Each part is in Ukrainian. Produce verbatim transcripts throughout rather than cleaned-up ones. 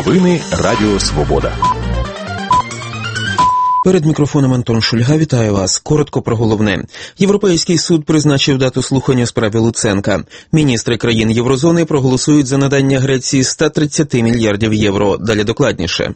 Новини Радіо Свобода. Перед мікрофоном Антон Шульга. Вітаю вас. Коротко про головне. Європейський суд призначив дату слухання у справі Луценка. Міністри країн Єврозони проголосують за надання Греції ста тридцяти мільярдів євро. Далі докладніше.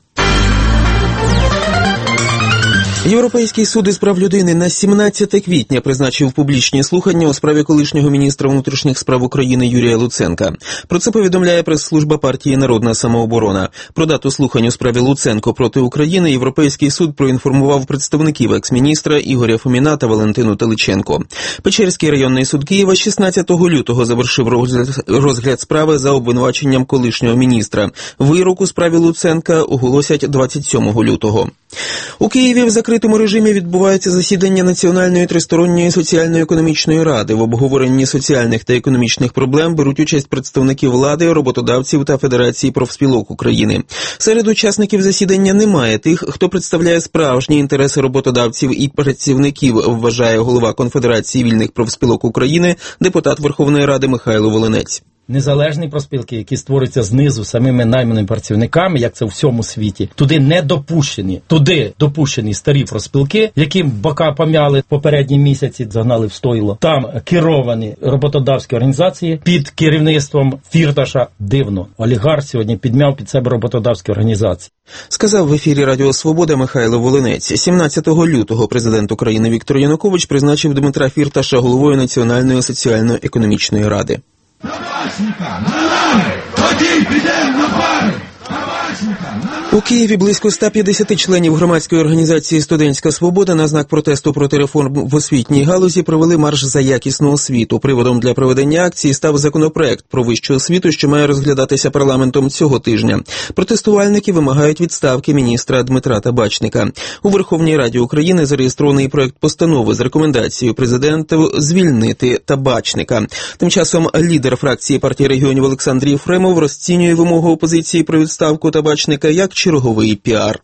Європейський суд із прав людини на сімнадцяте квітня призначив публічні слухання у справі колишнього міністра внутрішніх справ України Юрія Луценка. Про це повідомляє прес-служба партії «Народна самооборона». Про дату слухань у справі Луценко проти України Європейський суд проінформував представників екс-міністра Ігоря Фоміна та Валентину Теличенко. Печерський районний суд Києва шістнадцятого лютого завершив розгляд, розгляд справи за обвинуваченням колишнього міністра. Вирок у справі Луценка оголосять двадцять сьомого лютого. У Києві в закритому режимі відбувається засідання Національної тристоронньої соціально-економічної ради. В обговоренні соціальних та економічних проблем беруть участь представники влади, роботодавців та Федерації профспілок України. Серед учасників засідання немає тих, хто представляє справжні інтереси роботодавців і працівників, вважає голова Конфедерації вільних профспілок України, депутат Верховної Ради Михайло Волинець. Незалежні профспілки, які створюються знизу самими найманими працівниками, як це в всьому світі, туди не допущені. Туди допущені старі профспілки, яким бока пом'яли попередні місяці, загнали в стойло. Там керовані роботодавські організації під керівництвом Фірташа. Дивно. Олігарх сьогодні підмяв під себе роботодавські організації. Сказав в ефірі Радіо Свобода Михайло Волинець. сімнадцятого лютого президент України Віктор Янукович призначив Дмитра Фірташа головою Національної соціально-економічної ради. Табачника! На ноги! Тоді підемо на пари! Табачника! У Києві близько ста п'ятдесят членів громадської організації «Студентська свобода» на знак протесту проти реформ в освітній галузі провели марш за якісну освіту. Приводом для проведення акції став законопроект про вищу освіту, що має розглядатися парламентом цього тижня. Протестувальники вимагають відставки міністра Дмитра Табачника. У Верховній Раді України зареєстрований проект постанови з рекомендацією президенту звільнити Табачника. Тим часом лідер фракції партії регіонів Олександр Єфремов розцінює вимогу опозиції про відставку Табачника як черговий піар.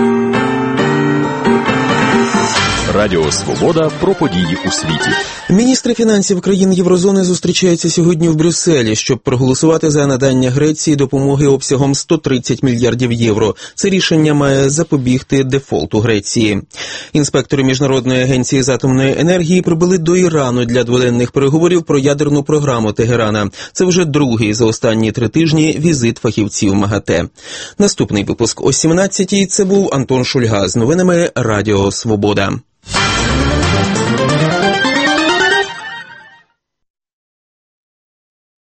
Радіо Свобода про події у світі. Міністри фінансів країн Єврозони зустрічаються сьогодні в Брюсселі, щоб проголосувати за надання Греції допомоги обсягом сто тридцять мільярдів євро. Це рішення має запобігти дефолту Греції. Інспектори Міжнародної агенції з атомної енергії прибули до Ірану для дводенних переговорів про ядерну програму Тегерана. Це вже другий за останні три тижні візит фахівців МАГАТЕ. Наступний випуск о сімнадцятій. Це був Антон Шульга з новинами Радіо Свобода.